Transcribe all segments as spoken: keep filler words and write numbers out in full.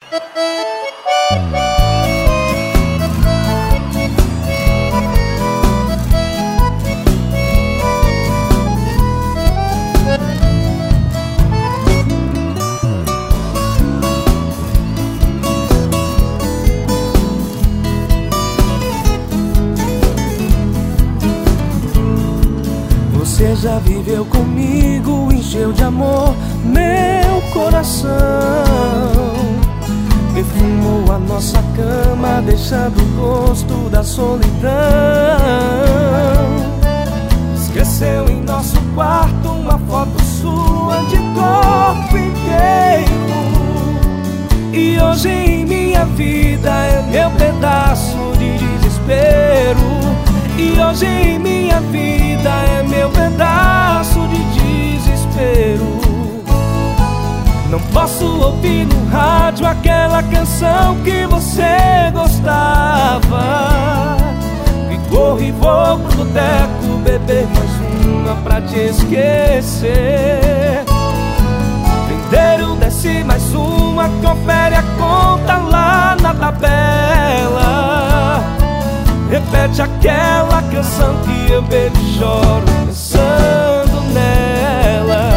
Você já viveu comigo, encheu de amor meu coração, perfumou a nossa cama, deixando o gosto da solidão. Esqueceu em nosso quarto uma foto sua de corpo inteiro, e hoje em minha vida é meu pedaço de desespero. E hoje em minha vida é meu pedaço de desespero. Não posso ouvir no rádio aquela canção que você gostava, e corro e vou pro boteco beber mais uma pra te esquecer. Vendeiro desce mais uma, confere a conta lá na tabela. Repete aquela canção que eu bebo e choro pensando nela.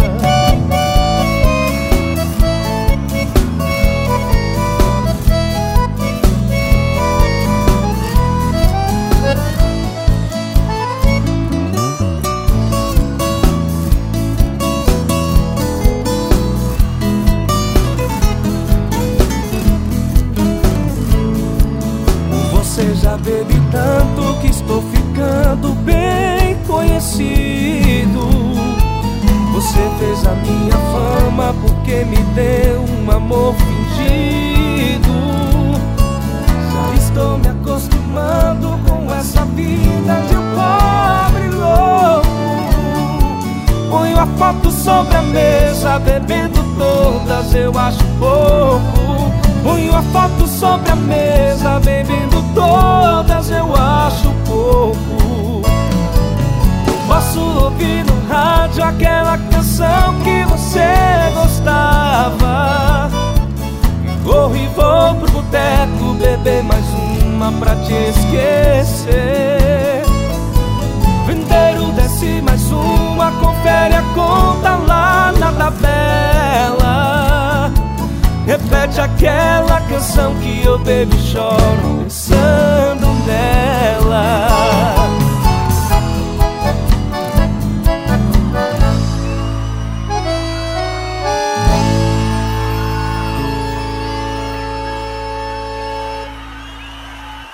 Você já bebe tanto que estou ficando bem conhecido. Você fez a minha fama porque me deu um amor fingido. Já estou me acostumando com essa vida de um pobre louco. Ponho a foto sobre a mesa, bebendo todas, eu acho pouco. Ponho a foto sobre a mesa, bebendo todas, eu acho pouco. Não posso ouvir no rádio aquela canção que você gostava, e corro e vou pro boteco beber mais uma pra te esquecer. Vendeiro desce mais uma, confere a conta lá na tabela. Repete aquela canção que eu bebo e choro pensando nela.